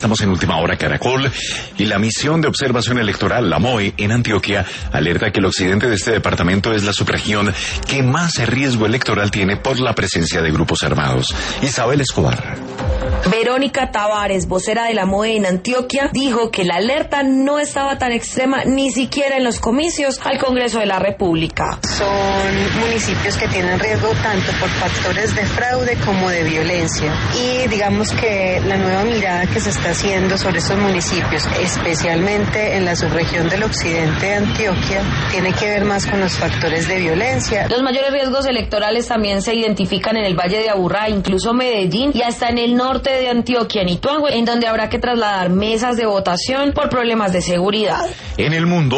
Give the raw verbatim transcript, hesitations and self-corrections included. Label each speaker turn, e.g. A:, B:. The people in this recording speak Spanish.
A: Estamos en Última Hora Caracol y la misión de observación electoral, la M O E, en Antioquia, alerta que el occidente de este departamento es la subregión que más riesgo electoral tiene por la presencia de grupos armados. Isabel Escobar.
B: Verónica Tavares, vocera de la M O E en Antioquia, dijo que la alerta no estaba tan extrema ni siquiera en los comicios al Congreso de la República.
C: Son municipios que tienen riesgo tanto por factores de fraude como de violencia. Y digamos que la nueva mirada que se está haciendo sobre estos municipios, especialmente en la subregión del occidente de Antioquia, tiene que ver más con los factores de violencia.
B: Los mayores riesgos electorales también se identifican en el Valle de Aburrá, incluso Medellín y hasta en el norte de Antioquia, en Ituango, en donde habrá que trasladar mesas de votación por problemas de seguridad.
A: En el mundo